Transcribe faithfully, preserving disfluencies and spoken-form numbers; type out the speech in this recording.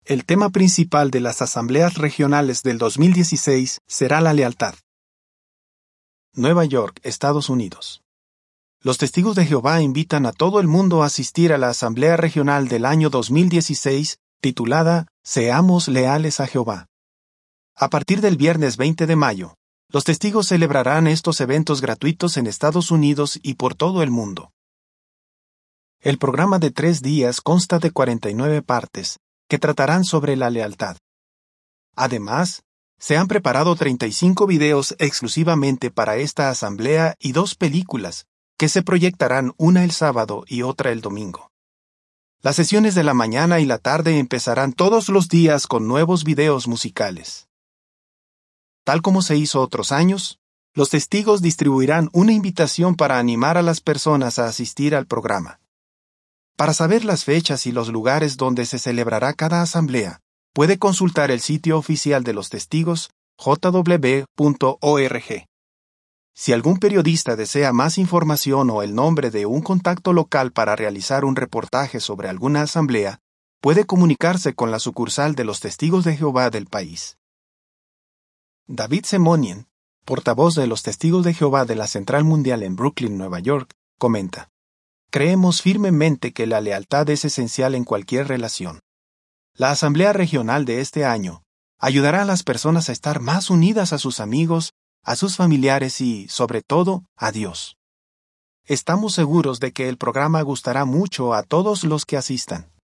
El tema principal de las asambleas regionales del dos mil dieciséis será la lealtad. Nueva York, Estados Unidos. Los Testigos de Jehová invitan a todo el mundo a asistir a la Asamblea Regional del año dos mil dieciséis, titulada Seamos leales a Jehová. A partir del viernes veinte de mayo, los testigos celebrarán estos eventos gratuitos en Estados Unidos y por todo el mundo. El programa de tres días consta de cuarenta y nueve partes, que tratarán sobre la lealtad. Además, se han preparado treinta y cinco videos exclusivamente para esta asamblea y dos películas, que se proyectarán una el sábado y otra el domingo. Las sesiones de la mañana y la tarde empezarán todos los días con nuevos videos musicales. Tal como se hizo otros años, los testigos distribuirán una invitación para animar a las personas a asistir al programa. Para saber las fechas y los lugares donde se celebrará cada asamblea, puede consultar el sitio oficial de los testigos j w punto org. Si algún periodista desea más información o el nombre de un contacto local para realizar un reportaje sobre alguna asamblea, puede comunicarse con la sucursal de los Testigos de Jehová del país. David Semonien, portavoz de los Testigos de Jehová de la Central Mundial en Brooklyn, Nueva York, comenta: Creemos firmemente que la lealtad es esencial en cualquier relación. La Asamblea Regional de este año ayudará a las personas a estar más unidas a sus amigos, a sus familiares y, sobre todo, a Dios. Estamos seguros de que el programa gustará mucho a todos los que asistan.